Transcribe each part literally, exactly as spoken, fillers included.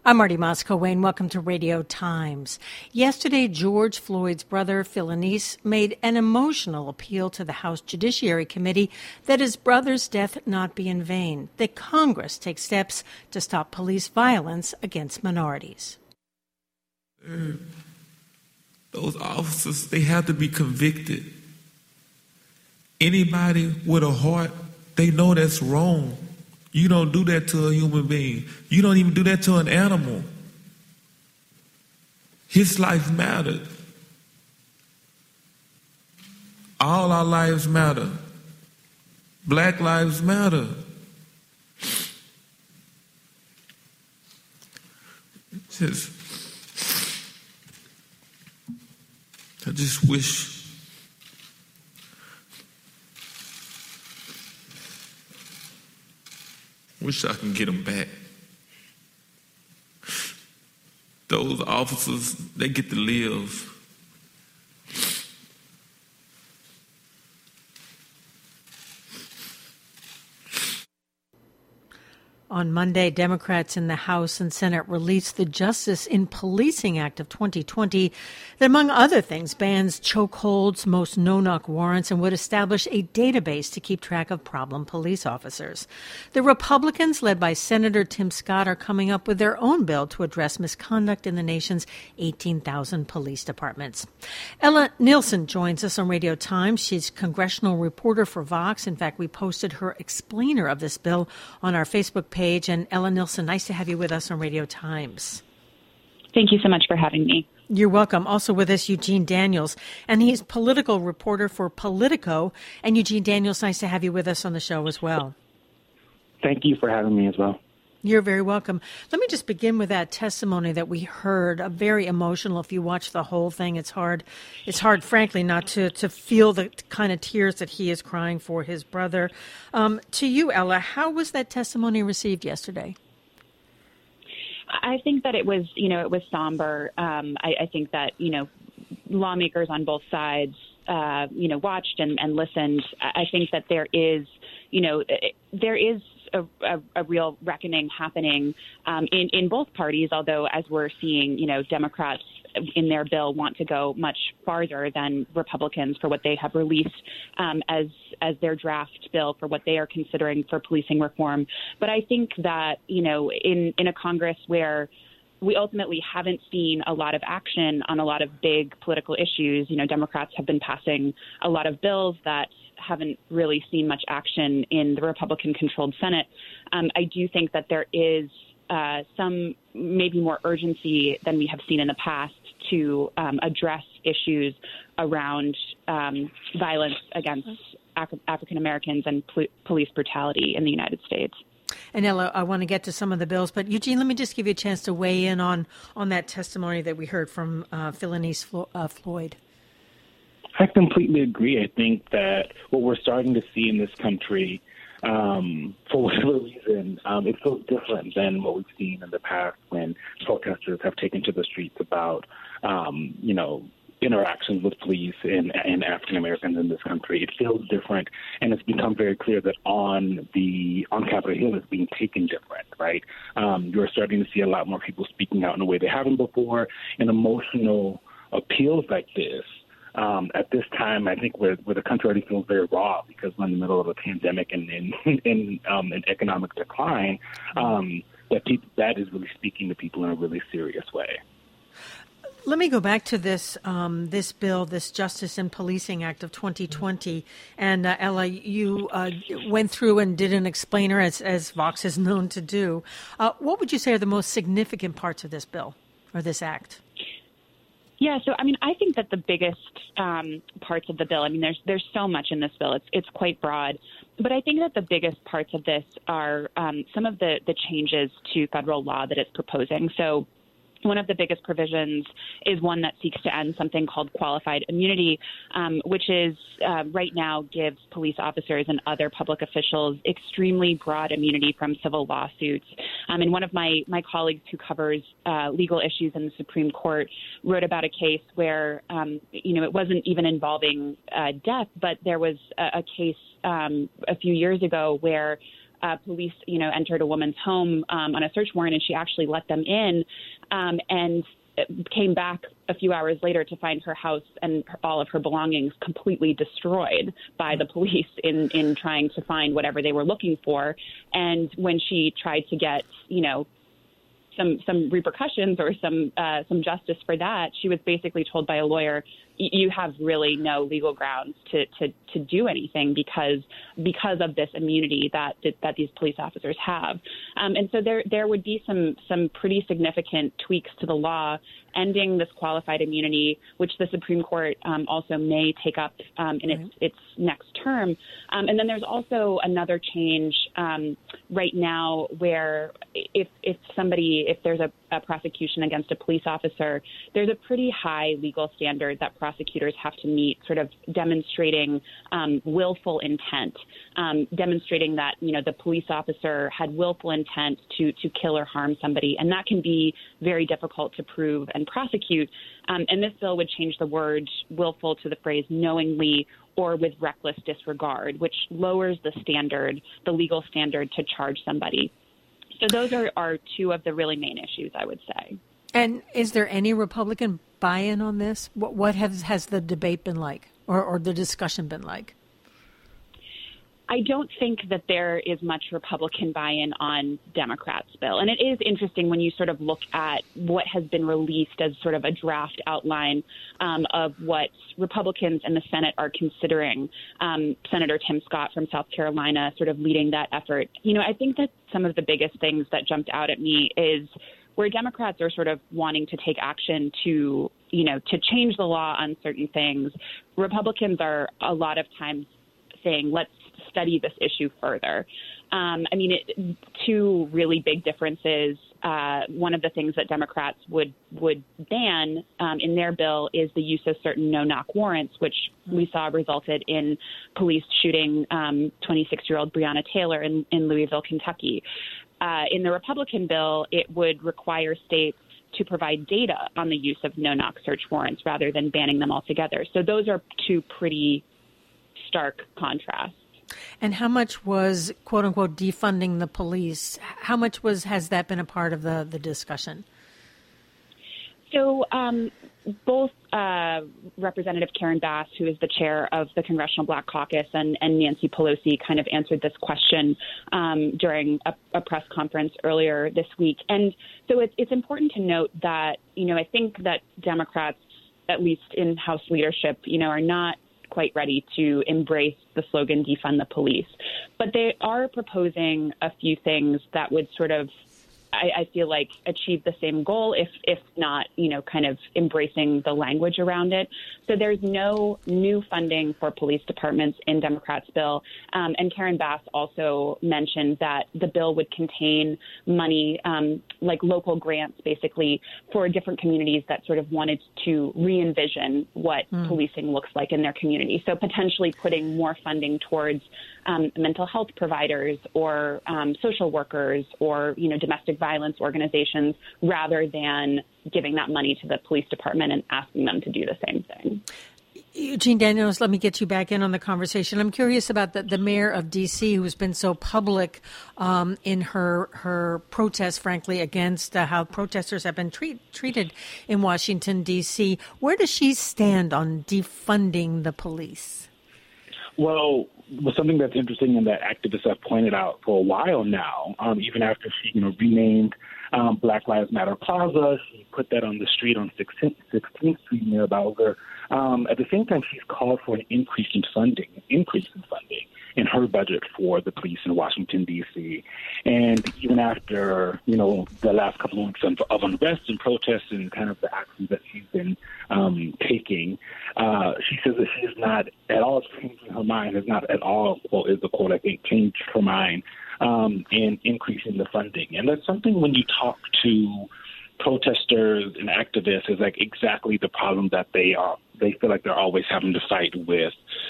I'm Marty Moscow. Wayne, welcome to Radio Times. Yesterday, George Floyd's brother, Philonise, made an emotional appeal to the House Judiciary Committee that his brother's death not be in vain, that Congress take steps to stop police violence against minorities. Those officers, they have to be convicted. Anybody with a heart, they know that's wrong. You don't do that to a human being. You don't even do that to an animal. His life mattered. All our lives matter. Black lives matter. Just, I just wish Wish I can get them back. Those officers, they get to live. On Monday, Democrats in the House and Senate released the Justice in Policing Act of twenty twenty that, among other things, bans chokeholds, most no-knock warrants, and would establish a database to keep track of problem police officers. The Republicans, led by Senator Tim Scott, are coming up with their own bill to address misconduct in the nation's eighteen thousand police departments. Ella Nielsen joins us on Radio Times. She's congressional reporter for Vox. In fact, we posted her explainer of this bill on our Facebook page. And Ella Nielsen, nice to have you with us on Radio Times. Thank you so much for having me. You're welcome. Also with us, Eugene Daniels, and he's political reporter for Politico. And Eugene Daniels, nice to have you with us on the show as well. Thank you for having me as well. You're very welcome. Let me just begin with that testimony that we heard, a very emotional. If you watch the whole thing, it's hard. It's hard, frankly, not to, to feel the kind of tears that he is crying for his brother. Um, to you, Ella, how was that testimony received yesterday? I think that it was, you know, it was somber. Um, I, I think that, you know, lawmakers on both sides, uh, you know, watched and, and listened. I think that there is, you know, there is A, a, a real reckoning happening um, in, in both parties, although as we're seeing, you know, Democrats in their bill want to go much farther than Republicans for what they have released um, as as their draft bill for what they are considering for policing reform. But I think that, you know, in, in a Congress where we ultimately haven't seen a lot of action on a lot of big political issues, you know, Democrats have been passing a lot of bills that haven't really seen much action in the Republican-controlled Senate. Um, I do think that there is uh, some maybe more urgency than we have seen in the past to um, address issues around um, violence against Af- African Americans and pol- police brutality in the United States. And Ella, I want to get to some of the bills, but Eugene, let me just give you a chance to weigh in on, on that testimony that we heard from uh, Philonise Flo- uh, Floyd. I completely agree. I think that what we're starting to see in this country, um, for whatever reason, um, it feels different than what we've seen in the past when protesters have taken to the streets about, um, you know, interactions with police and, and African Americans in this country. It feels different, and it's become very clear that on the on Capitol Hill it's being taken different, right? Um, you're starting to see a lot more people speaking out in a way they haven't before, and emotional appeals like this. Um, at this time, I think where, where the country already feels very raw because we're in the middle of a pandemic and in in, um, an economic decline, um, that people, that is really speaking to people in a really serious way. Let me go back to this um, this bill, this Justice in Policing Act of twenty twenty. And uh, Ella, you uh, went through and did an explainer, as, as Vox is known to do. Uh, what would you say are the most significant parts of this bill or this act? Yeah, so I mean, I think that the biggest um, parts of the bill, I mean, there's there's so much in this bill. It's it's quite broad. But I think that the biggest parts of this are um, some of the, the changes to federal law that it's proposing. So one of the biggest provisions is one that seeks to end something called qualified immunity, um, which is uh, right now gives police officers and other public officials extremely broad immunity from civil lawsuits. Um, and one of my, my colleagues who covers uh, legal issues in the Supreme Court wrote about a case where, um, you know, it wasn't even involving uh, death, but there was a, a case um, a few years ago where uh, police, you know, entered a woman's home um, on a search warrant, and she actually let them in, um, and came back a few hours later to find her house and all of her belongings completely destroyed by the police in, in trying to find whatever they were looking for. And when she tried to get, you know, some some repercussions or some uh, some justice for that, she was basically told by a lawyer, you have really no legal grounds to, to, to do anything because because of this immunity that that, that these police officers have. Um, and so there there would be some some pretty significant tweaks to the law ending this qualified immunity, which the Supreme Court um, also may take up um, in its, right. its next term. Um, and then there's also another change um, right now where if if somebody, if there's a, a prosecution against a police officer, there's a pretty high legal standard that prosecutors have to meet, sort of demonstrating um, willful intent, um, demonstrating that, you know, the police officer had willful intent to to kill or harm somebody. And that can be very difficult to prove and prosecute. Um, and this bill would change the word willful to the phrase knowingly or with reckless disregard, which lowers the standard, the legal standard to charge somebody. So those are, are two of the really main issues, I would say. And is there any Republican buy-in on this? What, what has, has the debate been like, or, or the discussion been like? I don't think that there is much Republican buy-in on Democrats' bill. And it is interesting when you sort of look at what has been released as sort of a draft outline um, of what Republicans in the Senate are considering. Um, Senator Tim Scott from South Carolina sort of leading that effort. You know, I think that some of the biggest things that jumped out at me is where Democrats are sort of wanting to take action to, you know, to change the law on certain things. Republicans are a lot of times saying, let's study this issue further. Um, I mean, it, two really big differences. Uh, one of the things that Democrats would would ban um, in their bill is the use of certain no-knock warrants, which we saw resulted in police shooting um, twenty-six-year-old Breonna Taylor in, in Louisville, Kentucky. Uh, in the Republican bill, it would require states to provide data on the use of no-knock search warrants rather than banning them altogether. So those are two pretty stark contrasts. And how much was, quote unquote, defunding the police? How much was has that been a part of the, the discussion? So um, both uh, Representative Karen Bass, who is the chair of the Congressional Black Caucus, and, and Nancy Pelosi kind of answered this question um, during a, a press conference earlier this week. And so it's, it's important to note that, you know, I think that Democrats, at least in House leadership, you know, are not quite ready to embrace the slogan defund the police. But they are proposing a few things that would sort of, I, I feel like, achieve the same goal, if if not, you know, kind of embracing the language around it. So there's no new funding for police departments in Democrats' bill. Um, and Karen Bass also mentioned that the bill would contain money, um, like local grants, basically, for different communities that sort of wanted to re-envision what mm. policing looks like in their community. So potentially putting more funding towards um, mental health providers or um, social workers or, you know, domestic violence organizations, rather than giving that money to the police department and asking them to do the same thing. Eugene Daniels, let me get you back in on the conversation. I'm curious about the, the mayor of D C, who's been so public um, in her her protest, frankly, against uh, how protesters have been treat, treated in Washington, D C. Where does she stand on defunding the police? Well, well, something that's interesting and that activists have pointed out for a while now, um, even after she, you know, renamed um, Black Lives Matter Plaza, she put that on the street on sixteenth Street near Bowser. Um, at the same time, she's called for an increase in funding, an increase in funding in her budget for the police in Washington, D C. And even after, you know, the last couple of weeks of, of unrest and protests and kind of the actions that she's been um, taking, uh, she says that she is not at all changing her mind, has not at all, quote, is the quote, I think, changed her mind um, in increasing the funding. And that's something when you talk to protesters and activists is like exactly the problem that they are. They feel like they're always having to fight with,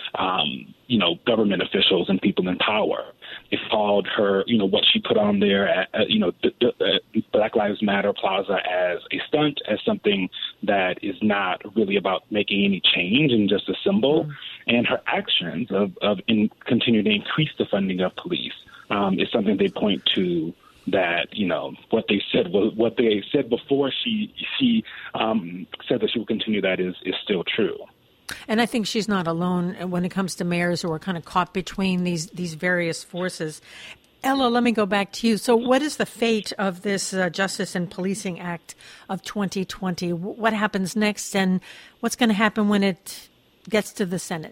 um, you know, government officials and people in power. It's called her, you know, what she put on there, at, uh, you know, the, the, uh, Black Lives Matter Plaza as a stunt, as something that is not really about making any change and just a symbol. Mm-hmm. And her actions of, of in, continuing to increase the funding of police um, is something they point to, that, you know, what they said was what they said before she she um, said that she will continue that is, is still true. And I think she's not alone when it comes to mayors who are kind of caught between these these various forces. Ella, let me go back to you. So what is the fate of this uh, Justice and Policing Act of twenty twenty? What happens next, and what's going to happen when it gets to the Senate?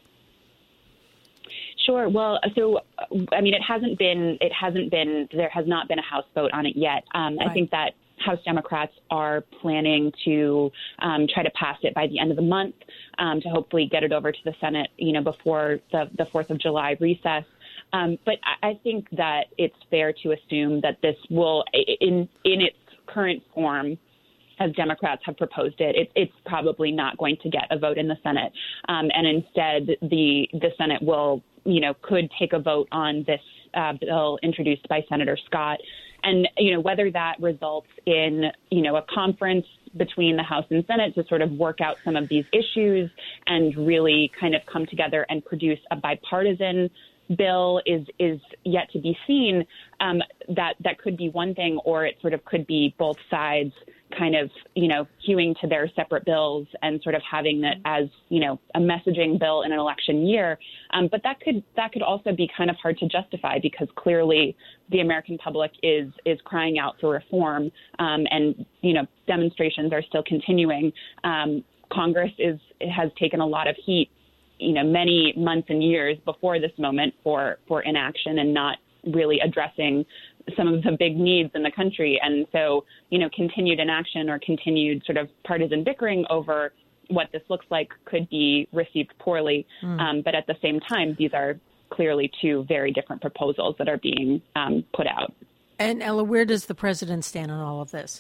Sure. Well, so, I mean, it hasn't been, it hasn't been, there has not been a House vote on it yet. Um, right. I think that House Democrats are planning to um, try to pass it by the end of the month um, to hopefully get it over to the Senate, you know, before the, the fourth of July recess. Um, but I think that it's fair to assume that this will, in in its current form, as Democrats have proposed it, it, it's probably not going to get a vote in the Senate. Um, and instead, the the Senate will, you know, could take a vote on this uh, bill introduced by Senator Scott. And, you know, whether that results in, you know, a conference between the House and Senate to sort of work out some of these issues and really kind of come together and produce a bipartisan bill is is yet to be seen. Um, that that could be one thing, or it sort of could be both sides kind of, you know, hewing to their separate bills and sort of having it as, you know, a messaging bill in an election year. Um, but that could that could also be kind of hard to justify, because clearly the American public is is crying out for reform, um, and, you know, demonstrations are still continuing. Um, Congress is has taken a lot of heat, you know, many months and years before this moment for for inaction and not really addressing some of the big needs in the country. And so, you know, continued inaction or continued sort of partisan bickering over what this looks like could be received poorly. Mm. Um, but at the same time, these are clearly two very different proposals that are being um, put out. And Ella, where does the president stand on all of this?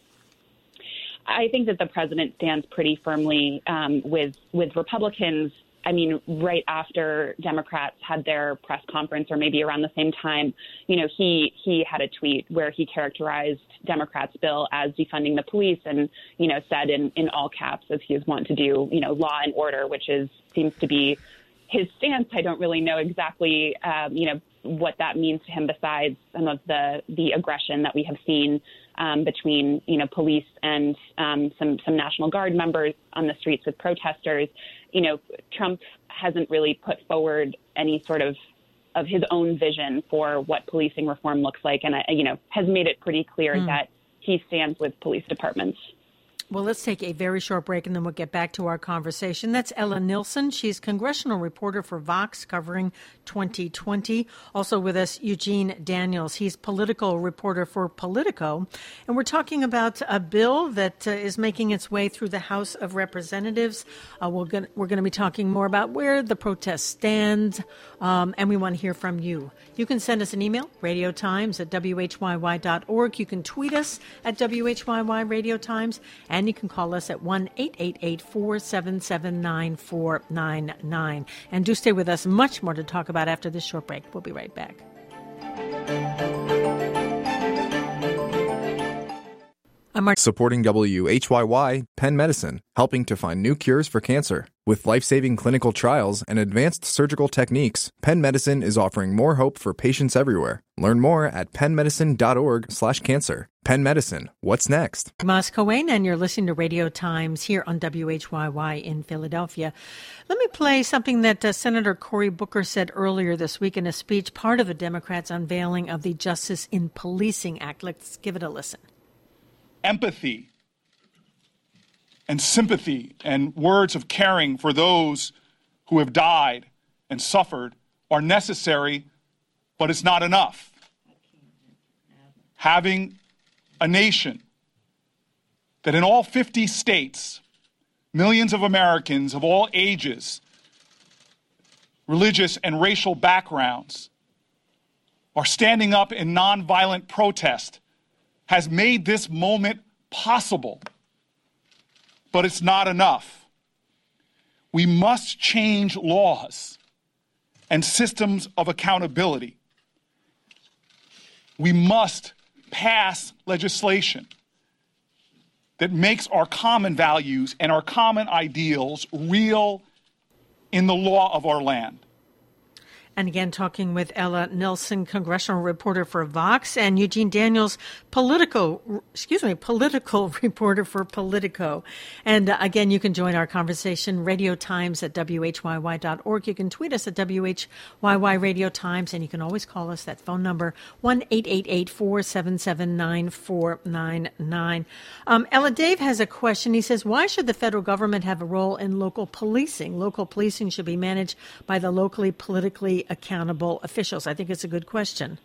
I think that the president stands pretty firmly um, with with Republicans. I mean, right after Democrats had their press conference, or maybe around the same time, you know, he he had a tweet where he characterized Democrats' bill as defunding the police and, you know, said in, in all caps, as he is wont to do, you know, law and order, which is seems to be his stance. I don't really know exactly, um, you know, what that means to him, besides some of the, the aggression that we have seen um, between, you know, police and um, some, some National Guard members on the streets with protesters. You know, Trump hasn't really put forward any sort of of his own vision for what policing reform looks like, and, uh, you know, has made it pretty clear mm. that he stands with police departments. Well, let's take a very short break, and then we'll get back to our conversation. That's Ella Nilsen. She's congressional reporter for Vox, covering twenty twenty. Also with us, Eugene Daniels. He's political reporter for Politico. And we're talking about a bill that uh, is making its way through the House of Representatives. Uh, we're going we're going to be talking more about where the protests stand, um, and we want to hear from you. You can send us an email, radio times at w h y y dot org. You can tweet us at W H Y Y Radio Times. And you can call us at one eight eight eight, four seven seven, nine four nine nine. And do stay with us. Much more to talk about after this short break. We'll be right back. I'm Supporting W H Y Y, Penn Medicine, helping to find new cures for cancer. With life-saving clinical trials and advanced surgical techniques, Penn Medicine is offering more hope for patients everywhere. Learn more at pennmedicine.org slash cancer. Penn Medicine, what's next? Mas Cohen, and you're listening to Radio Times here on W H Y Y in Philadelphia. Let me play something that uh, Senator Cory Booker said earlier this week in a speech, part of the Democrats' unveiling of the Justice in Policing Act. Let's give it a listen. Empathy and sympathy and words of caring for those who have died and suffered are necessary, but it's not enough. Having a nation that in all fifty states, millions of Americans of all ages, religious and racial backgrounds are standing up in nonviolent protest has made this moment possible. But it's not enough. We must change laws and systems of accountability. We must pass legislation that makes our common values and our common ideals real in the law of our land. And again, talking with Ella Nelson, congressional reporter for Vox, and Eugene Daniels, political, excuse me, political reporter for Politico. And uh, again, you can join our conversation, Radio Times at W H Y Y dot org. You can tweet us at W H Y Y Radio Times, and you can always call us, that phone number, one eight eight eight, four seven seven, nine four nine nine. Um, Ella, Dave has a question. He says, why should the federal government have a role in local policing? Local policing should be managed by the locally politically accountable officials. I think it's a good question.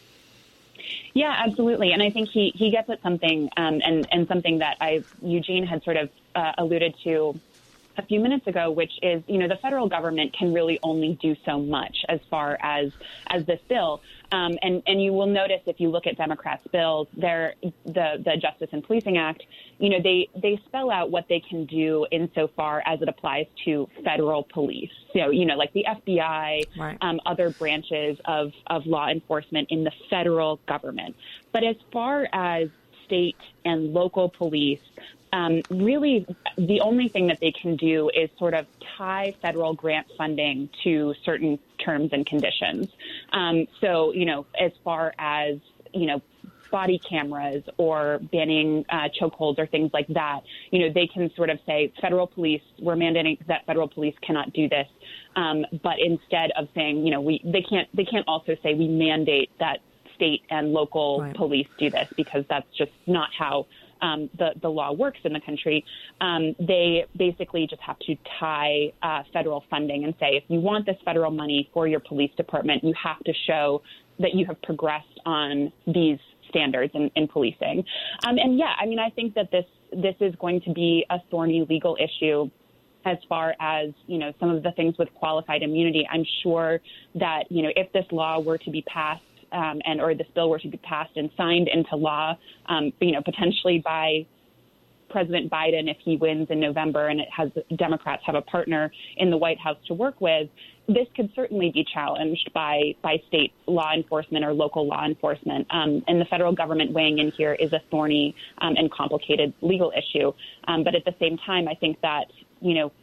Yeah, absolutely. And I think he, he gets at something um, and, and something that I Eugene had sort of uh, alluded to a few minutes ago, which is, you know, the federal government can really only do so much as far as as this bill. Um, and, and you will notice if you look at Democrats' bills, they're, the, the Justice and Policing Act, you know, they, they spell out what they can do insofar as it applies to federal police. So, you know, like the F B I, right. um, other branches of, of law enforcement in the federal government. But as far as state and local police, Um, really, the only thing that they can do is sort of tie federal grant funding to certain terms and conditions. Um, so, you know, as far as, you know, body cameras or banning uh, chokeholds or things like that, you know, they can sort of say federal police, we're mandating that federal police cannot do this. Um, but instead of saying, you know, we they can't they can't also say we mandate that state and local right. police do this, because that's just not how Um, the, the law works in the country. Um, they basically just have to tie uh, federal funding and say, if you want this federal money for your police department, you have to show that you have progressed on these standards in, in policing. Um, and yeah, I mean, I think that this this is going to be a thorny legal issue as far as, you know, some of the things with qualified immunity. I'm sure that, you know, if this law were to be passed, Um, and or this bill were to be passed and signed into law, um, you know, potentially by President Biden, if he wins in November and it has Democrats have a partner in the White House to work with, this could certainly be challenged by by state law enforcement or local law enforcement. Um, and the federal government weighing in here is a thorny um, and complicated legal issue. Um, but at the same time, I think that, you know,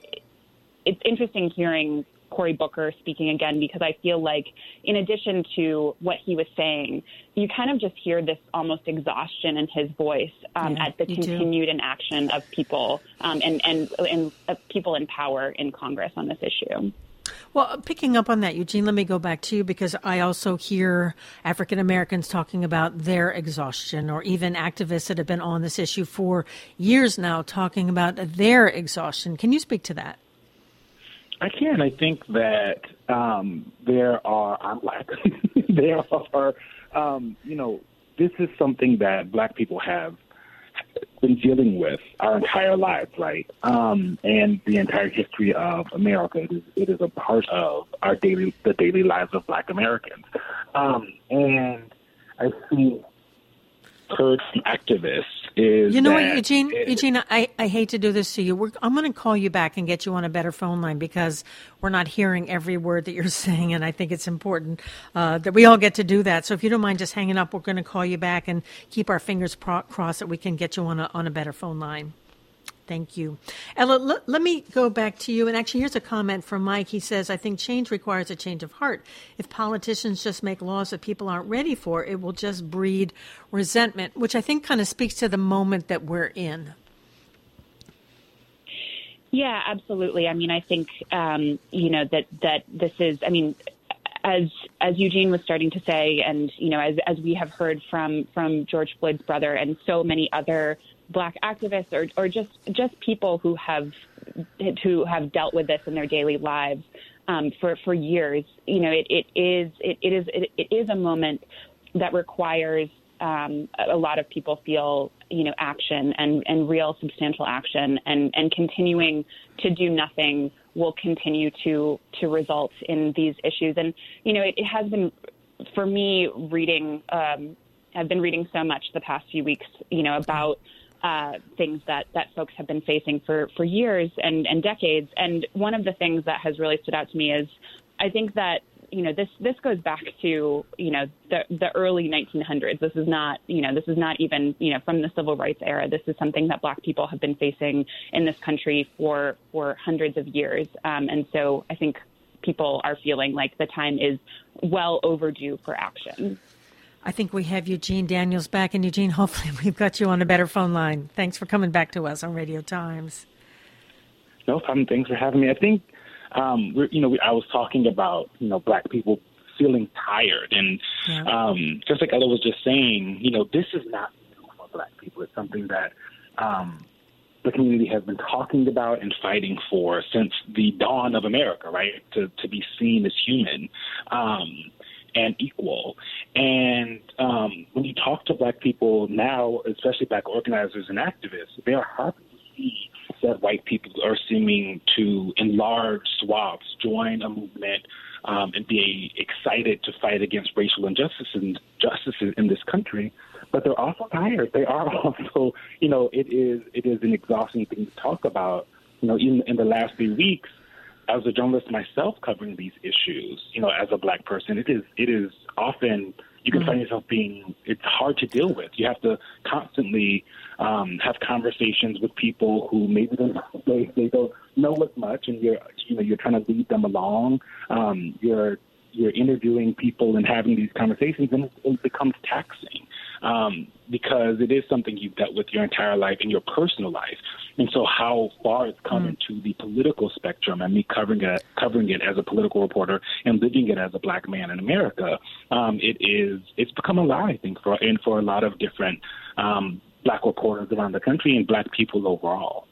it's interesting hearing Cory Booker speaking again, because I feel like in addition to what he was saying, you kind of just hear this almost exhaustion in his voice um, yeah, at the continued do. inaction of people um, and, and, and uh, people in power in Congress on this issue. Well, picking up on that, Eugene, let me go back to you, because I also hear African Americans talking about their exhaustion, or even activists that have been on this issue for years now talking about their exhaustion. Can you speak to that? I can. I think that um, there are, I'm black, there are, um, you know, this is something that black people have been dealing with our entire lives, right? Um, and the entire history of America. It is, it is a part of our daily, the daily lives of black Americans. Um, and I see certain activists is You know that what, Eugene? it, Eugene, I, I hate to do this to you. We're, I'm going to call you back and get you on a better phone line, because we're not hearing every word that you're saying, and I think it's important uh, that we all get to do that. So if you don't mind just hanging up, we're going to call you back and keep our fingers pro- crossed that we can get you on a, on a better phone line. Thank you. Ella, l- let me go back to you. And actually, here's a comment from Mike. He says, I think change requires a change of heart. If politicians just make laws that people aren't ready for, it will just breed resentment, which I think kind of speaks to the moment that we're in. Yeah, absolutely. I mean, I think, um, you know, that, that this is, I mean, as as Eugene was starting to say, and, you know, as, as we have heard from, from George Floyd's brother and so many other Black activists, or, or just just people who have who have dealt with this in their daily lives um, for for years. You know, it, it is it, it is it, it is a moment that requires um, a lot of people feel, you know, action and, and real substantial action, and, and continuing to do nothing will continue to to result in these issues. And you know, it, it has been, for me, reading. Um, I've been reading so much the past few weeks, you know, about Uh, things that, that folks have been facing for, for years and, and decades. And one of the things that has really stood out to me is I think that, you know, this, this goes back to, you know, the, the early nineteen hundreds. This is not, you know, this is not even, you know, from the civil rights era. This is something that Black people have been facing in this country for, for hundreds of years. Um, and so I think people are feeling like the time is well overdue for action. I think we have Eugene Daniels back. And Eugene, hopefully we've got you on a better phone line. Thanks for coming back to us on Radio Times. No problem. Thanks for having me. I think, um, we're, you know, we, I was talking about, you know, Black people feeling tired. And yeah. um, just like Ella was just saying, you know, this is not new for Black people. It's something that um, the community has been talking about and fighting for since the dawn of America, right, to, to be seen as human. Um and equal. And um, when you talk to Black people now, especially Black organizers and activists, they are happy to see that white people are seeming to, in large swaths, join a movement um, and be excited to fight against racial injustice and justices in this country. But they're also tired. They are also, you know, it is it is an exhausting thing to talk about. You know, even in the last few weeks, as a journalist myself covering these issues, you know, as a Black person, it is it is often you can mm-hmm. find yourself being it's hard to deal with. You have to constantly um, have conversations with people who maybe don't, they they don't know as much, and you're you know you're trying to lead them along. Um, you're you're interviewing people and having these conversations, and it, it becomes taxing um, because it is something you've dealt with your entire life in your personal life. And so how far it's come mm. into the political spectrum, and me covering it, covering it as a political reporter and living it as a Black man in America, um, it is it's become a lie, I think, for and for a lot of different um, Black reporters around the country and Black people overall.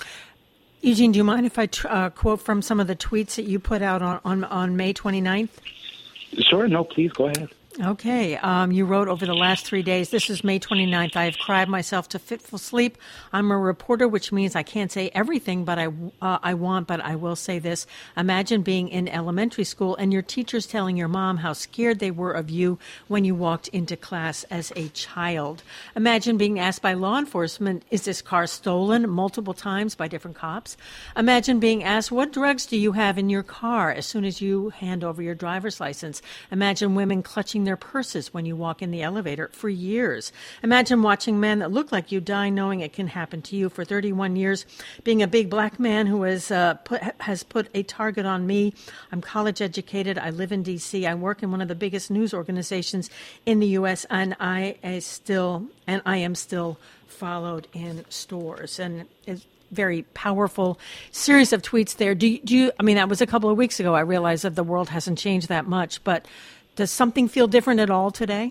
Eugene, do you mind if I tr- uh, quote from some of the tweets that you put out on, on, on May twenty-ninth? Sure. No, please go ahead. Okay. Um, you wrote over the last three days, this is May twenty-ninth, I have cried myself to fitful sleep. I'm a reporter, which means I can't say everything but I, uh, I want, but I will say this. Imagine being in elementary school and your teachers telling your mom how scared they were of you when you walked into class as a child. Imagine being asked by law enforcement, is this car stolen multiple times by different cops? Imagine being asked, what drugs do you have in your car as soon as you hand over your driver's license? Imagine women clutching their purses when you walk in the elevator for years. Imagine watching men that look like you die knowing it can happen to you for thirty-one years. Being a big Black man who has, uh, put, has put a target on me. I'm college educated. I live in D C. I work in one of the biggest news organizations in the U S and I, I still and I am still followed in stores. And it's very powerful series of tweets there. Do you, do you, I mean, that was a couple of weeks ago. I realized that the world hasn't changed that much, but does something feel different at all today?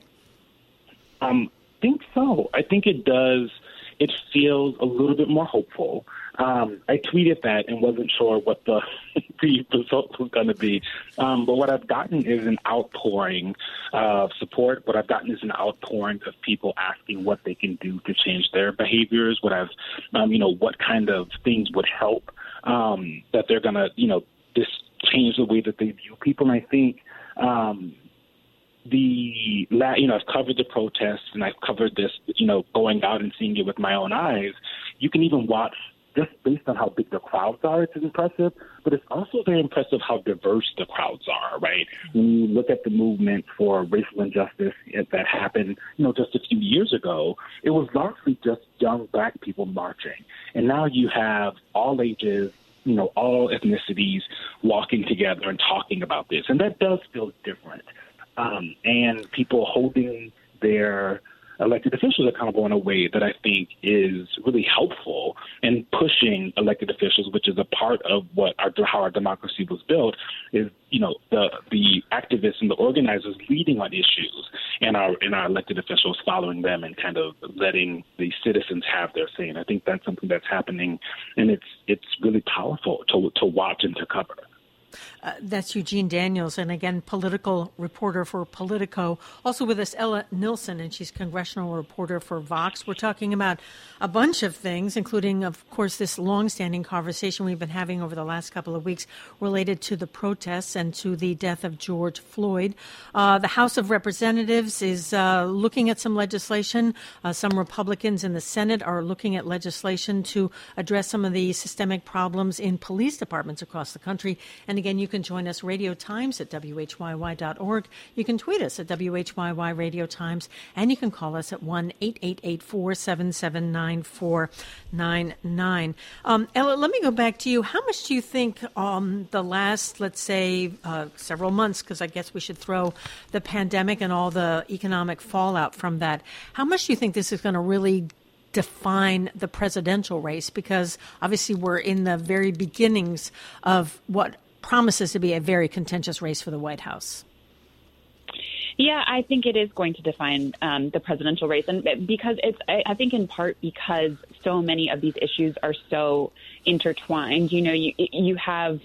Um, I think so. I think it does. It feels a little bit more hopeful. Um, I tweeted that and wasn't sure what the, the result was going to be. Um, but what I've gotten is an outpouring of support. What I've gotten is an outpouring of people asking what they can do to change their behaviors. What I've, um, you know, what kind of things would help um, that they're going to, you know, this change the way that they view people. And I think, um, The, you know, I've covered the protests and I've covered this, you know, going out and seeing it with my own eyes. You can even watch, just based on how big the crowds are, it's impressive, but it's also very impressive how diverse the crowds are, right? When you look at the movement for racial injustice that happened, you know, just a few years ago, it was largely just young Black people marching. And now you have all ages, you know, all ethnicities walking together and talking about this. And that does feel different. Um, and people holding their elected officials accountable in a way that I think is really helpful in pushing elected officials, which is a part of what our, how our democracy was built, is, you know, the the activists and the organizers leading on issues and our, and our elected officials following them and kind of letting the citizens have their say. And I think that's something that's happening, and it's it's really powerful to to watch and to cover. Uh, that's Eugene Daniels, and again, political reporter for Politico. Also with us, Ella Nilsen, and she's congressional reporter for Vox. We're talking about a bunch of things, including, of course, this longstanding conversation we've been having over the last couple of weeks related to the protests and to the death of George Floyd. Uh, the House of Representatives is uh, looking at some legislation. Uh, some Republicans in the Senate are looking at legislation to address some of the systemic problems in police departments across the country. And again, you can join us Radio Times at W H Y Y dot org. You can tweet us at W H Y Y Radio Times, and you can call us at one eight eight eight, four seven seven, nine four nine nine. Um, Ella, let me go back to you. How much do you think um, the last, let's say, uh, several months, because I guess we should throw the pandemic and all the economic fallout from that, how much do you think this is going to really define the presidential race? Because obviously we're in the very beginnings of what promises to be a very contentious race for the White House. Yeah, I think it is going to define um, the presidential race, and because it's, I, I think in part because so many of these issues are so intertwined. You know, you you have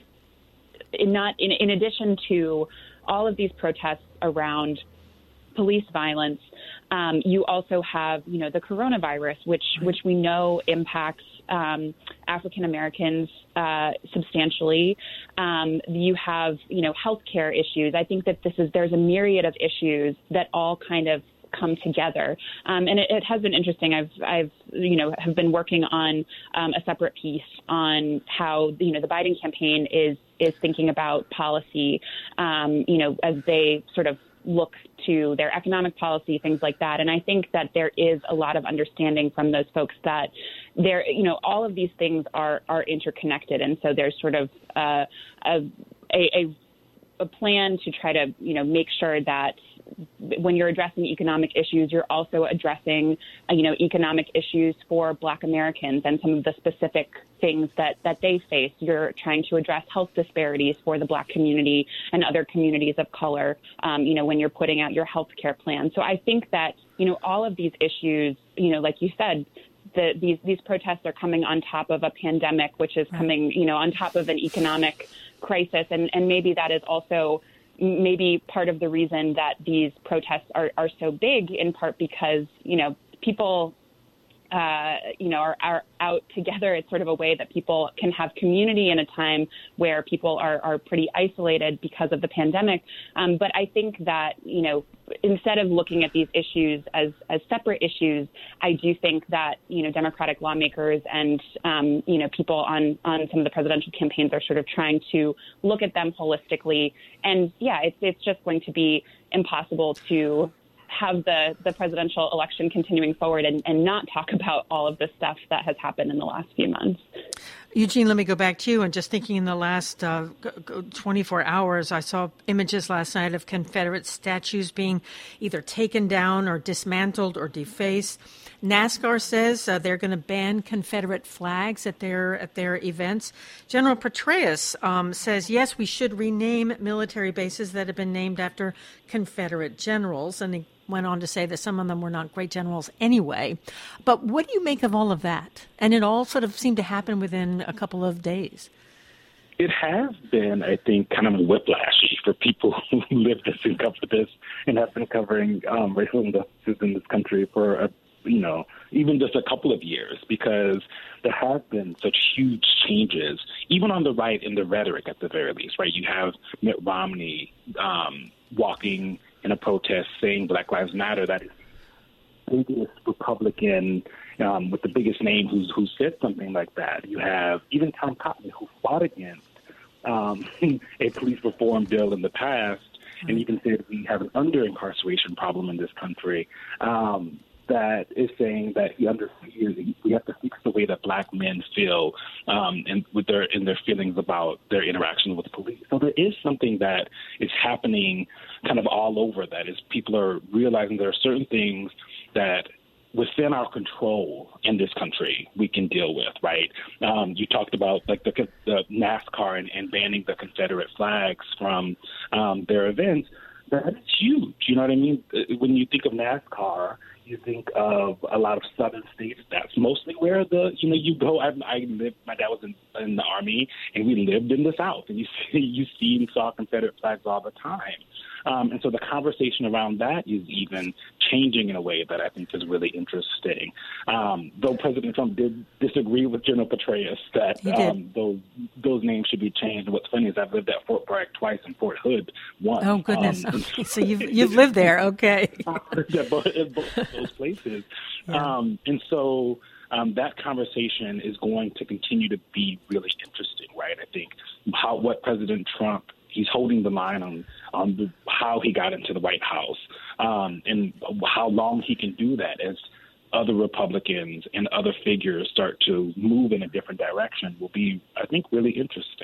not in, in addition to all of these protests around police violence, um, you also have, you know, the coronavirus, which which we know impacts um, African Americans uh, substantially. Um, you have, you know, healthcare issues. I think that this is there's a myriad of issues that all kind of come together. Um, and it, it has been interesting. I've, I've, you know, have been working on um, a separate piece on how, you know, the Biden campaign is is thinking about policy, um, you know, as they sort of look to their economic policy, things like that. And I think that there is a lot of understanding from those folks that there, you know, all of these things are, are interconnected. And so there's sort of uh, a, a, a plan to try to, you know, make sure that when you're addressing economic issues, you're also addressing, uh, you know, economic issues for Black Americans and some of the specific things that, that they face. You're trying to address health disparities for the Black community and other communities of color, um, you know, when you're putting out your health care plan. So I think that, you know, all of these issues, you know, like you said, the, these, these protests are coming on top of a pandemic, which is coming, you know, on top of an economic crisis. And, and maybe that is also maybe part of the reason that these protests are, are so big, in part because, you know, people, uh, you know, are, are out together. It's sort of a way that people can have community in a time where people are, are pretty isolated because of the pandemic. Um, but I think that, you know, instead of looking at these issues as, as separate issues, I do think that, you know, Democratic lawmakers and, um, you know, people on, on some of the presidential campaigns are sort of trying to look at them holistically. And, yeah, it's, it's just going to be impossible to have the, the presidential election continuing forward and, and not talk about all of the stuff that has happened in the last few months. Eugene, let me go back to you. And just thinking in the last uh, twenty-four hours, I saw images last night of Confederate statues being either taken down or dismantled or defaced. NASCAR says uh, they're going to ban Confederate flags at their at their events. General Petraeus um, says, yes, we should rename military bases that have been named after Confederate generals. And he went on to say that some of them were not great generals anyway. But what do you make of all of that? And it all sort of seemed to happen within a couple of days. It has been, I think, kind of whiplashy for people who live this and cover this and have been covering um, racial injustices in this country for, a, you know, even just a couple of years, because there have been such huge changes, even on the right in the rhetoric at the very least, right? You have Mitt Romney um, walking in a protest saying Black Lives Matter. That is the biggest Republican um, with the biggest name who's, who said something like that. You have even Tom Cotton, who fought against um, a police reform bill in the past, and even said we have an under-incarceration problem in this country, um, that is saying that he understands we have to fix the way that Black men feel um, and with their in their feelings about their interaction with police. So there is something that is happening kind of all over. That is, people are realizing there are certain things that within our control in this country we can deal with, right? Um, you talked about like the, the NASCAR and, and banning the Confederate flags from um, their events. That's huge. You know what I mean? When you think of NASCAR, you think of a lot of southern states. That's mostly where the you know you go. I, I lived. My dad was in, in the Army, and we lived in the South, and you see you see and saw Confederate flags all the time. Um, and so the conversation around that is even changing in a way that I think is really interesting. Um, though President Trump did disagree with General Petraeus that um, those those names should be changed. And what's funny is I've lived at Fort Bragg twice and Fort Hood once. Oh goodness! Um, so you've you've lived there, okay? yeah, both, both those places, yeah. um, and so um, that conversation is going to continue to be really interesting, right? I think how what President Trump, he's holding the line on on the, how he got into the White House um, and how long he can do that as other Republicans and other figures start to move in a different direction will be, I think, really interesting.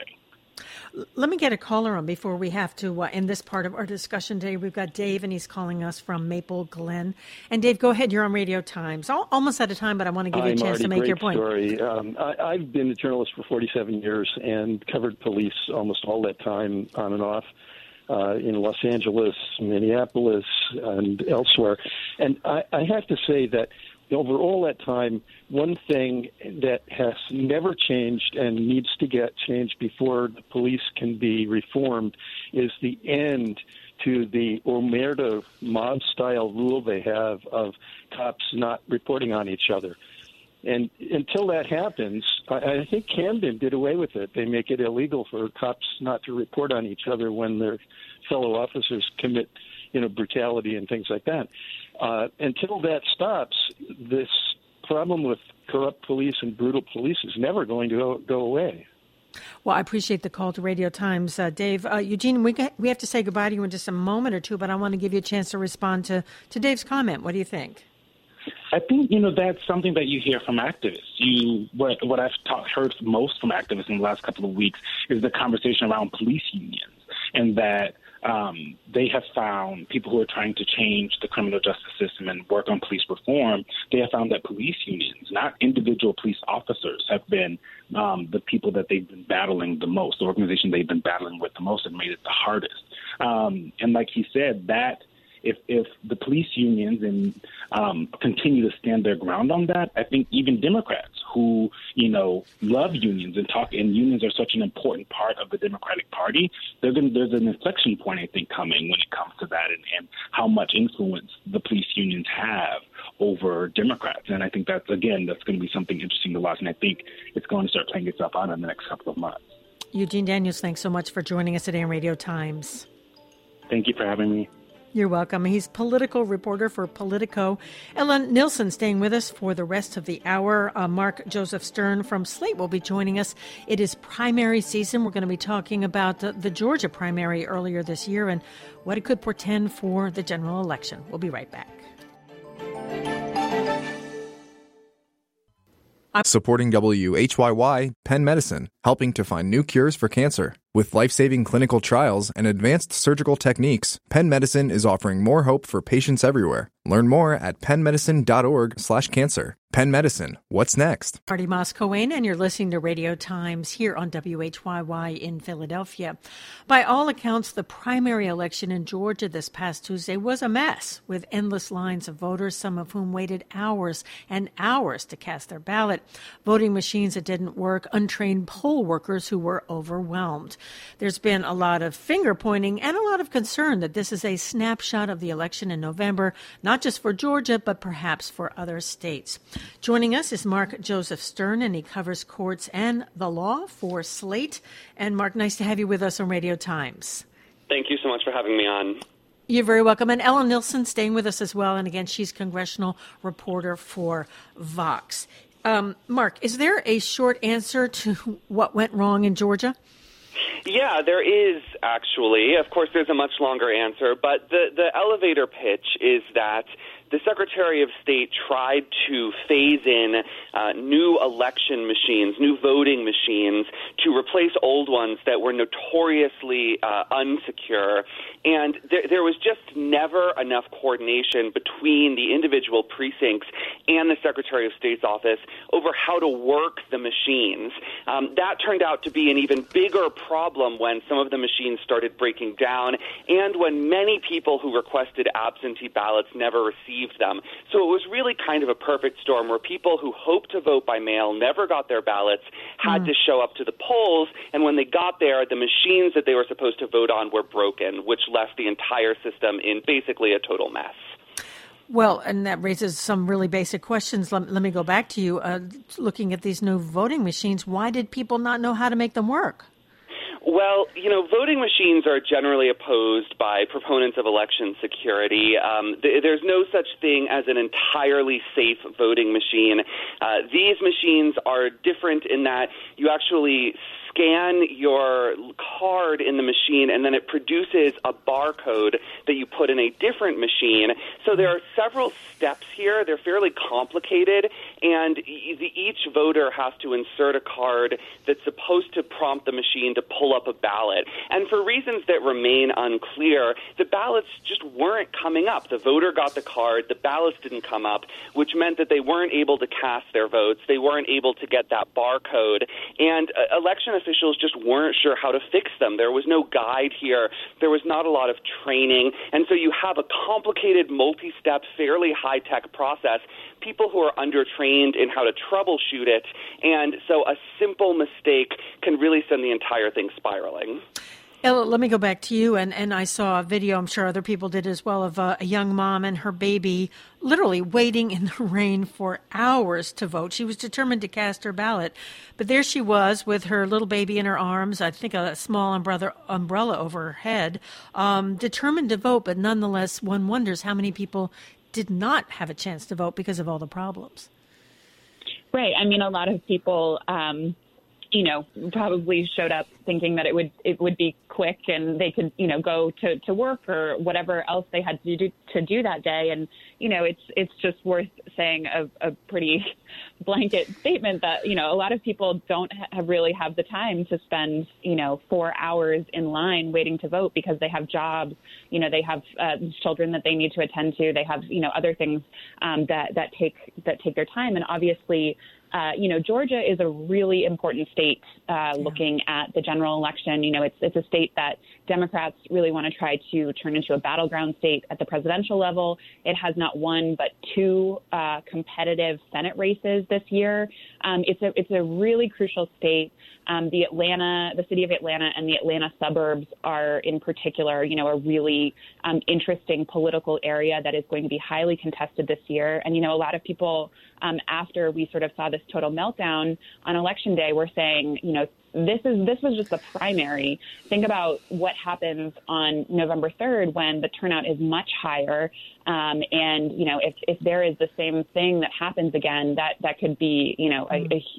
Let me get a caller on before we have to uh, end this part of our discussion today. We've got Dave, and he's calling us from Maple Glen. And Dave, go ahead. You're on Radio Times. All, almost out of time, but I want to give Hi, you a chance Marty, to make great your point. Story. Um, I, I've been a journalist for forty-seven years and covered police almost all that time on and off uh, in Los Angeles, Minneapolis, and elsewhere. And I, I have to say that over all that time, one thing that has never changed and needs to get changed before the police can be reformed is the end to the Omerta mob-style rule they have of cops not reporting on each other. And until that happens, I, I think Camden did away with it. They make it illegal for cops not to report on each other when their fellow officers commit, you know, brutality and things like that. Uh, until that stops, this problem with corrupt police and brutal police is never going to go, go away. Well, I appreciate the call to Radio Times. Uh, Dave, uh, Eugene, we got, we have to say goodbye to you in just a moment or two, but I want to give you a chance to respond to, to Dave's comment. What do you think? I think, you know, that's something that you hear from activists. You what what I've talk, heard most from activists in the last couple of weeks is the conversation around police unions, and that um, they have found people who are trying to change the criminal justice system and work on police reform. They have found that police unions, not individual police officers, have been um, the people that they've been battling the most, the organization they've been battling with the most, and made it the hardest. Um, and like he said, that If if the police unions and um, continue to stand their ground on that, I think even Democrats who, you know, love unions and talk, and unions are such an important part of the Democratic Party, there's an, there's an inflection point, I think, coming when it comes to that and, and how much influence the police unions have over Democrats. And I think that's, again, that's going to be something interesting to watch, and I think it's going to start playing itself out in the next couple of months. Eugene Daniels, thanks so much for joining us today on Radio Times. Thank you for having me. You're welcome. He's political reporter for Politico. Ellen Nilsson staying with us for the rest of the hour. Uh, Mark Joseph Stern from Slate will be joining us. It is primary season. We're going to be talking about the, the Georgia primary earlier this year and what it could portend for the general election. We'll be right back. Supporting W H Y Y, Penn Medicine, helping to find new cures for cancer. With life-saving clinical trials and advanced surgical techniques, Penn Medicine is offering more hope for patients everywhere. Learn more at pennmedicine.org slash cancer. Penn Medicine, what's next? Marty Moss-Coane, and you're listening to Radio Times here on W H Y Y in Philadelphia. By all accounts, the primary election in Georgia this past Tuesday was a mess, with endless lines of voters, some of whom waited hours and hours to cast their ballot, voting machines that didn't work, untrained poll workers who were overwhelmed. There's been a lot of finger-pointing and a lot of concern that this is a snapshot of the election in November, not just for Georgia, but perhaps for other states. Joining us is Mark Joseph Stern, and he covers courts and the law for Slate. And Mark, nice to have you with us on Radio Times. Thank you so much for having me on. You're very welcome. And Ellen Nilsson staying with us as well. And again, she's congressional reporter for Vox. Um, Mark, is there a short answer to what went wrong in Georgia? Yeah, there is actually. Of course, there's a much longer answer, but the, the elevator pitch is that the Secretary of State tried to phase in uh, new election machines, new voting machines, to replace old ones that were notoriously uh, unsecure. And there, there was just never enough coordination between the individual precincts and the Secretary of State's office over how to work the machines. Um, that turned out to be an even bigger problem when some of the machines started breaking down and when many people who requested absentee ballots never received them. So it was really kind of a perfect storm where people who hoped to vote by mail, never got their ballots, had mm. to show up to the polls, and when they got there, the machines that they were supposed to vote on were broken, which left the entire system in basically a total mess. Well, and that raises some really basic questions. Let, let me go back to you. Uh, looking at these new voting machines, why did people not know how to make them work? Well, you know, voting machines are generally opposed by proponents of election security. Um, th- there's no such thing as an entirely safe voting machine. Uh, these machines are different in that you actually scan your card in the machine, and then it produces a barcode that you put in a different machine. So there are several steps here. They're fairly complicated, and each voter has to insert a card that's supposed to prompt the machine to pull up a ballot. And for reasons that remain unclear, the ballots just weren't coming up. The voter got the card, the ballots didn't come up, which meant that they weren't able to cast their votes. They weren't able to get that barcode, and uh, election officials just weren't sure how to fix them. There was no guide here. There was not a lot of training. And so you have a complicated, multi-step, fairly high-tech process, people who are undertrained in how to troubleshoot it. And so a simple mistake can really send the entire thing spiraling. Ella, let me go back to you. And, and I saw a video, I'm sure other people did as well, of a, a young mom and her baby literally waiting in the rain for hours to vote. She was determined to cast her ballot. But there she was with her little baby in her arms, I think a small umbrella, umbrella over her head, um, determined to vote. But nonetheless, one wonders how many people did not have a chance to vote because of all the problems. Right. I mean, a lot of people, um, you know, probably showed up thinking that it would it would be quick and they could, you know, go to, to work or whatever else they had to do to do that day. And, you know, it's it's just worth saying a, a pretty blanket statement that, you know, a lot of people don't have really have the time to spend, you know, four hours in line waiting to vote because they have jobs, you know, they have uh, children that they need to attend to. They have, you know, other things um, that, that take that take their time. And obviously, Uh, you know, Georgia is a really important state uh, yeah. looking at the general election. You know, it's it's a state that Democrats really want to try to turn into a battleground state at the presidential level. It has not one but two uh, competitive Senate races this year. Um, it's a it's a really crucial state. Um, the Atlanta, the city of Atlanta and the Atlanta suburbs are in particular, you know, a really um, interesting political area that is going to be highly contested this year. And, you know, a lot of people um, after we sort of saw this total meltdown on Election Day were saying, you know, this is this was just a primary. Think about what happens on November third when the turnout is much higher. Um, and, you know, if, if there is the same thing that happens again, that, that could be, you know, a,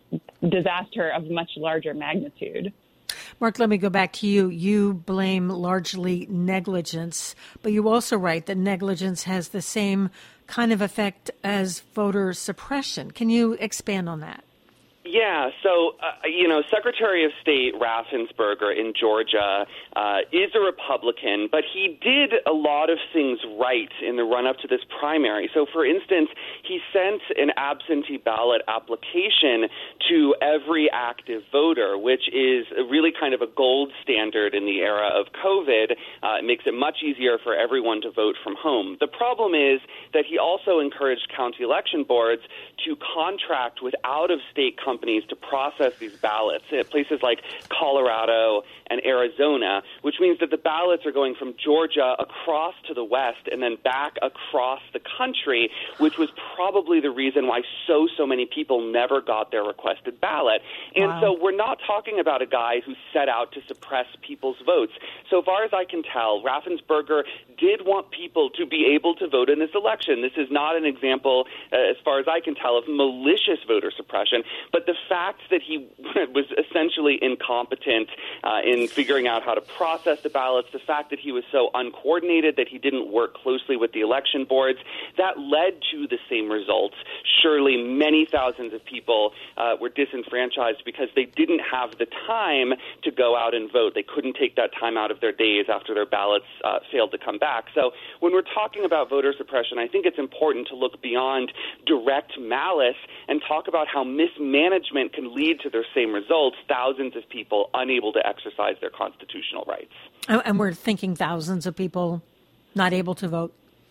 a disaster of much larger magnitude. Mark, let me go back to you. You blame largely negligence, but you also write that negligence has the same kind of effect as voter suppression. Can you expand on that? Yeah, so, uh, you know, Secretary of State Raffensperger in Georgia uh, is a Republican, but he did a lot of things right in the run-up to this primary. So, for instance, he sent an absentee ballot application to every active voter, which is really kind of a gold standard in the era of COVID. Uh, it makes it much easier for everyone to vote from home. The problem is that he also encouraged county election boards to contract with out-of-state companies to process these ballots at places like Colorado and Arizona, which means that the ballots are going from Georgia across to the west and then back across the country, which was probably the reason why so, so many people never got their requested ballot. And wow. so we're not talking about a guy who set out to suppress people's votes. So far as I can tell, Raffensperger did want people to be able to vote in this election. This is not an example, uh, as far as I can tell, of malicious voter suppression, but the fact that he was essentially incompetent uh, in figuring out how to process the ballots, the fact that he was so uncoordinated that he didn't work closely with the election boards, that led to the same results. Surely many thousands of people uh, were disenfranchised because they didn't have the time to go out and vote. They couldn't take that time out of their days after their ballots uh, failed to come back. So when we're talking about voter suppression, I think it's important to look beyond direct malice and talk about how mismanagement can lead to their same results, thousands of people unable to exercise their constitutional rights. And we're thinking thousands of people not able to vote.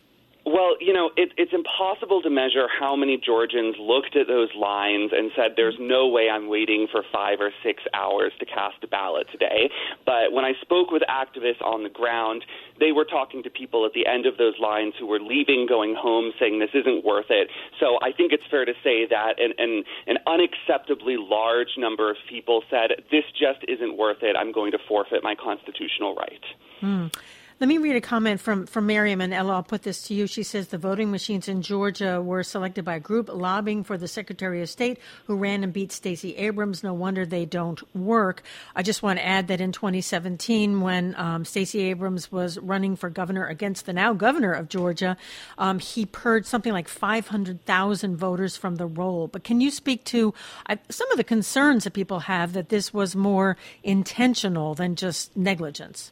Well, you know, it, it's impossible to measure how many Georgians looked at those lines and said, there's no way I'm waiting for five or six hours to cast a ballot today. But when I spoke with activists on the ground, they were talking to people at the end of those lines who were leaving, going home, saying this isn't worth it. So I think it's fair to say that an, an, an unacceptably large number of people said, this just isn't worth it. I'm going to forfeit my constitutional right. Hmm. Let me read a comment from, from Miriam, and Ella, I'll put this to you. She says the voting machines in Georgia were selected by a group lobbying for the Secretary of State who ran and beat Stacey Abrams. No wonder they don't work. I just want to add that in twenty seventeen, when um, Stacey Abrams was running for governor against the now governor of Georgia, um, he purged something like five hundred thousand voters from the roll. But can you speak to uh, some of the concerns that people have that this was more intentional than just negligence?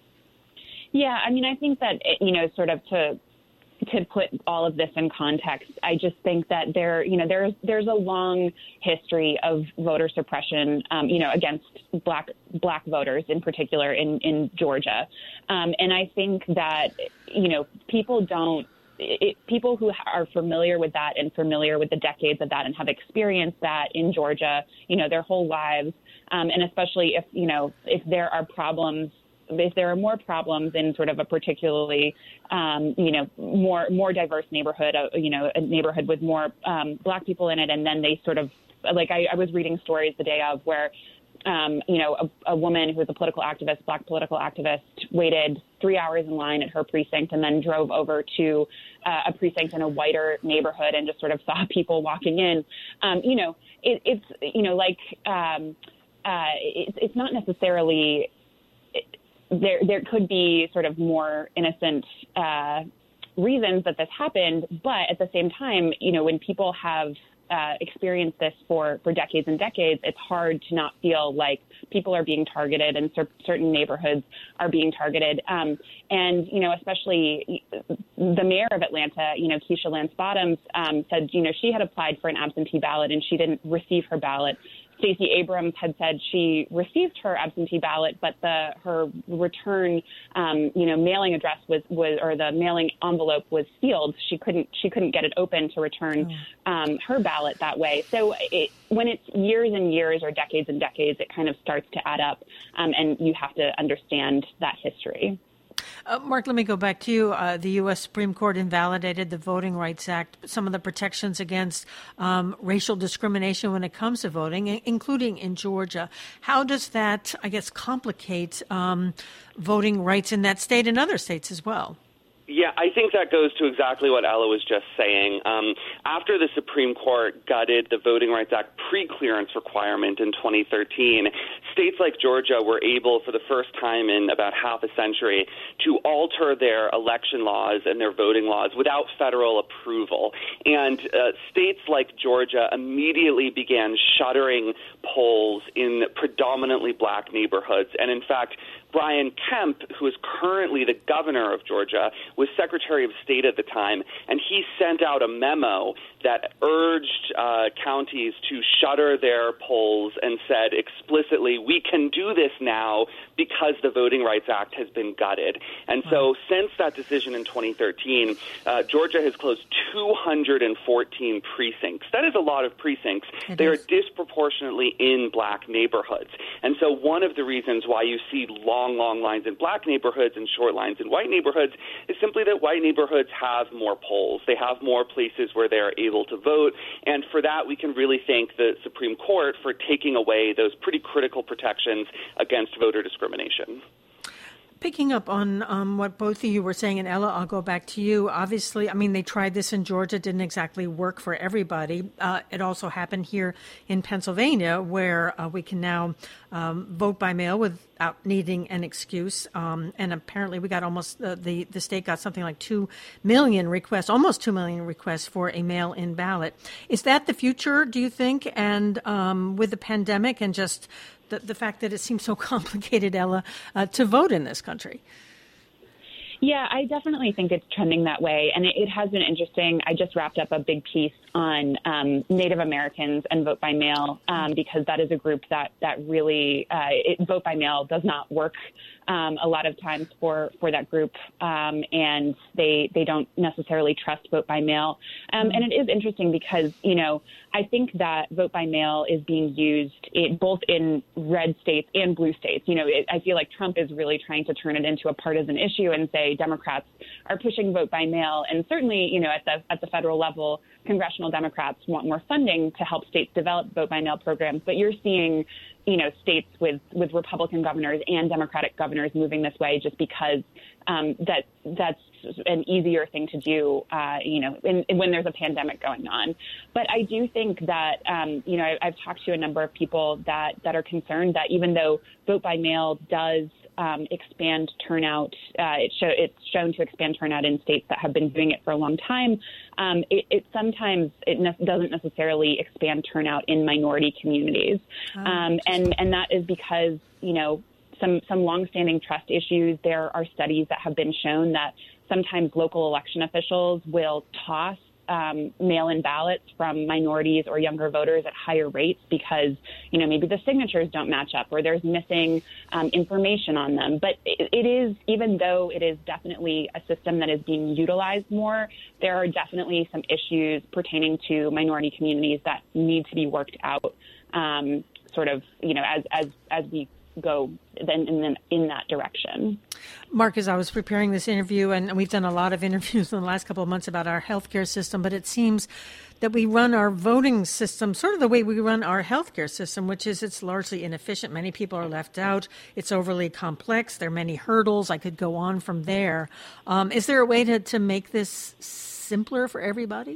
Yeah, I mean, I think that, you know, sort of to to put all of this in context, I just think that there, you know, there's there's a long history of voter suppression, um, you know, against black black voters in particular in, in Georgia. Um, and I think that, you know, people don't It, people who are familiar with that and familiar with the decades of that and have experienced that in Georgia, you know, their whole lives, um, and especially if, you know, if there are problems, if there are more problems in sort of a particularly, um, you know, more more diverse neighborhood, uh, you know, a neighborhood with more um, black people in it, and then they sort of, like I, I was reading stories the day of where, um, you know, a, a woman who was a political activist, black political activist, waited three hours in line at her precinct and then drove over to uh, a precinct in a whiter neighborhood and just sort of saw people walking in. Um, you know, it, it's, you know, like um, uh, it, it's not necessarily... It, There, there could be sort of more innocent uh, reasons that this happened, but at the same time, you know, when people have uh, experienced this for, for decades and decades, it's hard to not feel like people are being targeted and cer- certain neighborhoods are being targeted. Um, and, you know, especially the mayor of Atlanta, you know, Keisha Lance Bottoms, um, said, you know, she had applied for an absentee ballot and she didn't receive her ballot. Stacey Abrams had said she received her absentee ballot, but the her return, um, you know, mailing address was, was or the mailing envelope was sealed. She couldn't she couldn't get it open to return um, her ballot that way. So it, when it's years and years or decades and decades, it kind of starts to add up, um, and you have to understand that history. Uh, Mark, let me go back to you. Uh, the U S Supreme Court invalidated the Voting Rights Act, some of the protections against um, racial discrimination when it comes to voting, including in Georgia. How does that, I guess, complicate um, voting rights in that state and other states as well? Yeah, I think that goes to exactly what Ella was just saying. Um, after the Supreme Court gutted the Voting Rights Act pre-clearance requirement in twenty thirteen, states like Georgia were able, for the first time in about half a century, to alter their election laws and their voting laws without federal approval. And uh, states like Georgia immediately began shuttering polls in predominantly black neighborhoods. And in fact, Brian Kemp, who is currently the governor of Georgia, was Secretary of State at the time, and he sent out a memo that urged uh, counties to shutter their polls and said explicitly, we can do this now because the Voting Rights Act has been gutted. And so since that decision in twenty thirteen, uh, Georgia has closed two hundred fourteen precincts. That is a lot of precincts. It they is. are disproportionately in black neighborhoods. And so one of the reasons why you see long, long lines in black neighborhoods and short lines in white neighborhoods is simply that white neighborhoods have more polls. They have more places where they are able to vote. And for that, we can really thank the Supreme Court for taking away those pretty critical protections against voter discrimination. Picking up on um, what both of you were saying, and Ella, I'll go back to you. Obviously, I mean, they tried this in Georgia, didn't exactly work for everybody. Uh, it also happened here in Pennsylvania, where uh, we can now um, vote by mail without needing an excuse. Um, and apparently we got almost, uh, the, the state got something like two million requests, almost two million requests for a mail-in ballot. Is that the future, do you think? And um, with the pandemic and just The, the fact that it seems so complicated, Ella, uh, to vote in this country? Yeah, I definitely think it's trending that way. And it, it has been interesting. I just wrapped up a big piece on um, Native Americans and vote by mail um, because that is a group that, that really, uh, it, vote by mail does not work um, a lot of times for, for that group. Um, and they, they don't necessarily trust vote by mail. Um, and it is interesting because, you know, I think that vote by mail is being used in, both in red states and blue states. You know, it, I feel like Trump is really trying to turn it into a partisan issue and say Democrats are pushing vote by mail. And certainly, you know, at the at the federal level, congressional Democrats want more funding to help states develop vote by mail programs. But you're seeing, you know, states with, with Republican governors and Democratic governors moving this way just because um, that that's an easier thing to do, uh, you know, in, in when there's a pandemic going on. But I do think that, um, you know, I, I've talked to a number of people that, that are concerned that even though vote by mail does um, expand turnout, uh, it show, it's shown to expand turnout in states that have been doing it for a long time, um, it, it sometimes it ne- doesn't necessarily expand turnout in minority communities. Oh. Um, and, and that is because, you know, some, some longstanding trust issues. There are studies that have been shown that sometimes local election officials will toss um, mail-in ballots from minorities or younger voters at higher rates because, you know, maybe the signatures don't match up or there's missing um, information on them. But it, it is, even though it is definitely a system that is being utilized more, there are definitely some issues pertaining to minority communities that need to be worked out um, sort of, you know, as, as, as we go then in, in, in that direction. Mark, as I was preparing this interview, and we've done a lot of interviews in the last couple of months about our healthcare system, but it seems that we run our voting system sort of the way we run our healthcare system, which is it's largely inefficient. Many people are left out. It's overly complex. There are many hurdles. I could go on from there. Um, is there a way to, to make this simpler for everybody?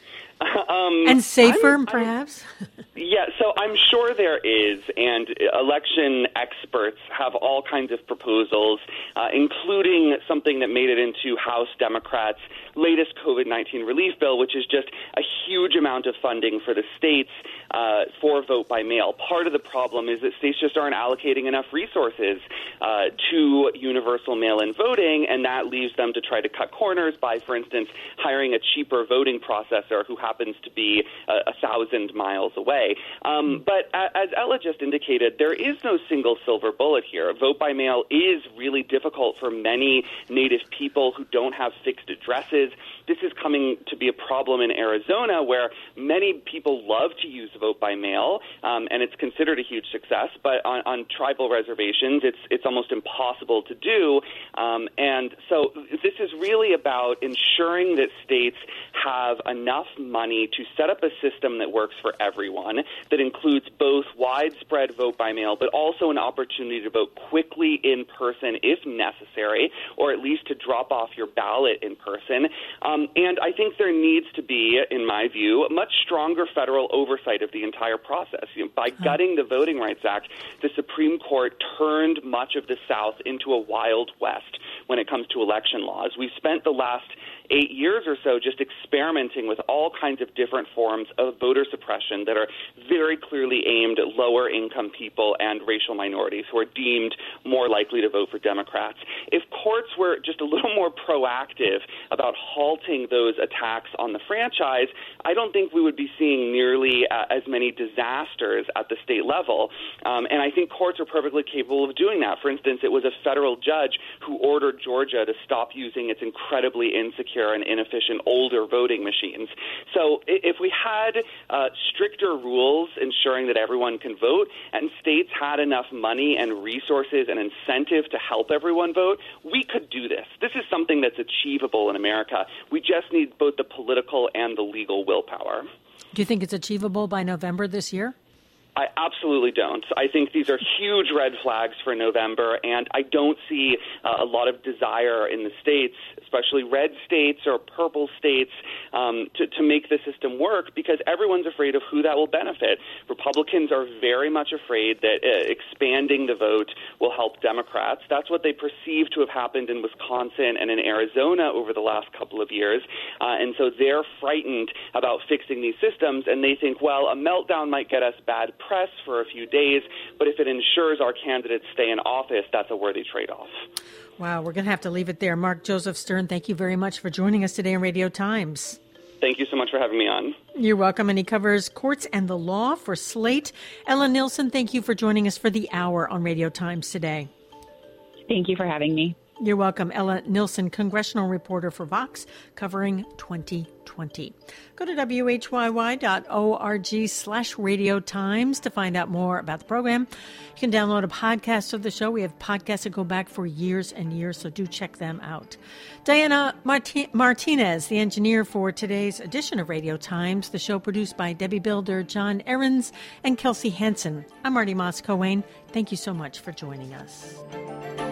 Um, and safer, I'm, perhaps? I'm, yeah, so I'm sure there is, and election experts have all kinds of proposals, uh, including something that made it into House Democrats' latest COVID nineteen relief bill, which is just a huge amount of funding for the states uh, for vote by mail. Part of the problem is that states just aren't allocating enough resources uh, to universal mail-in voting, and that leaves them to try to cut corners by, for instance, hiring a cheaper voting processor who happens to be a, a thousand miles away. Um, but as Ella just indicated, there is no single silver bullet here. Vote by mail is really difficult for many Native people who don't have fixed addresses. This is coming to be a problem in Arizona, where many people love to use vote by mail, um, and it's considered a huge success. But on, on tribal reservations, it's it's almost impossible to do. Um, and so this is really about ensuring that states have enough money to set up a system that works for everyone, that includes both widespread vote by mail, but also an opportunity to vote quickly in person if necessary, or at least to drop off your ballot in person. Um, and I think there needs to be, in my view, a much stronger federal oversight of the entire process. You know, by gutting the Voting Rights Act, the Supreme Court turned much of the South into a Wild West when it comes to election laws. We've spent the last eight years or so just experimenting with all kinds of different forms of voter suppression that are very clearly aimed at lower income people and racial minorities who are deemed more likely to vote for Democrats. If courts were just a little more proactive about halting those attacks on the franchise, I don't think we would be seeing nearly uh, as many disasters at the state level. Um, and I think courts are perfectly capable of doing that. For instance, it was a federal judge who ordered Georgia to stop using its incredibly insecure and inefficient older voting machines. So if we had uh, stricter rules ensuring that everyone can vote, and states had enough money and resources and incentive to help everyone vote, we could do this. This is something that's achievable in America. We just need both the political and the legal willpower. Do you think it's achievable by November this year? I absolutely don't. I think these are huge red flags for November, and I don't see uh, a lot of desire in the states, especially red states or purple states, um, to, to make the system work because everyone's afraid of who that will benefit. Republicans are very much afraid that uh, expanding the vote will help Democrats. That's what they perceive to have happened in Wisconsin and in Arizona over the last couple of years, uh, and so they're frightened about fixing these systems, and they think, well, a meltdown might get us bad press for a few days, but if it ensures our candidates stay in office, that's a worthy trade-off. Wow, we're going to have to leave it there. Mark Joseph Stern, thank you very much for joining us today on Radio Times. Thank you so much for having me on. You're welcome. And he covers courts and the law for Slate. Ella Nilsen, thank you for joining us for the hour on Radio Times today. Thank you for having me. You're welcome. Ella Nilsen, congressional reporter for Vox, covering twenty twenty. Go to W H Y Y dot org slash Radio Times to find out more about the program. You can download a podcast of the show. We have podcasts that go back for years and years, so do check them out. Diana Marti- Martinez, the engineer for today's edition of Radio Times, the show produced by Debbie Builder, John Ahrens, and Kelsey Hansen. I'm Marty Moss-Coane. Thank you so much for joining us.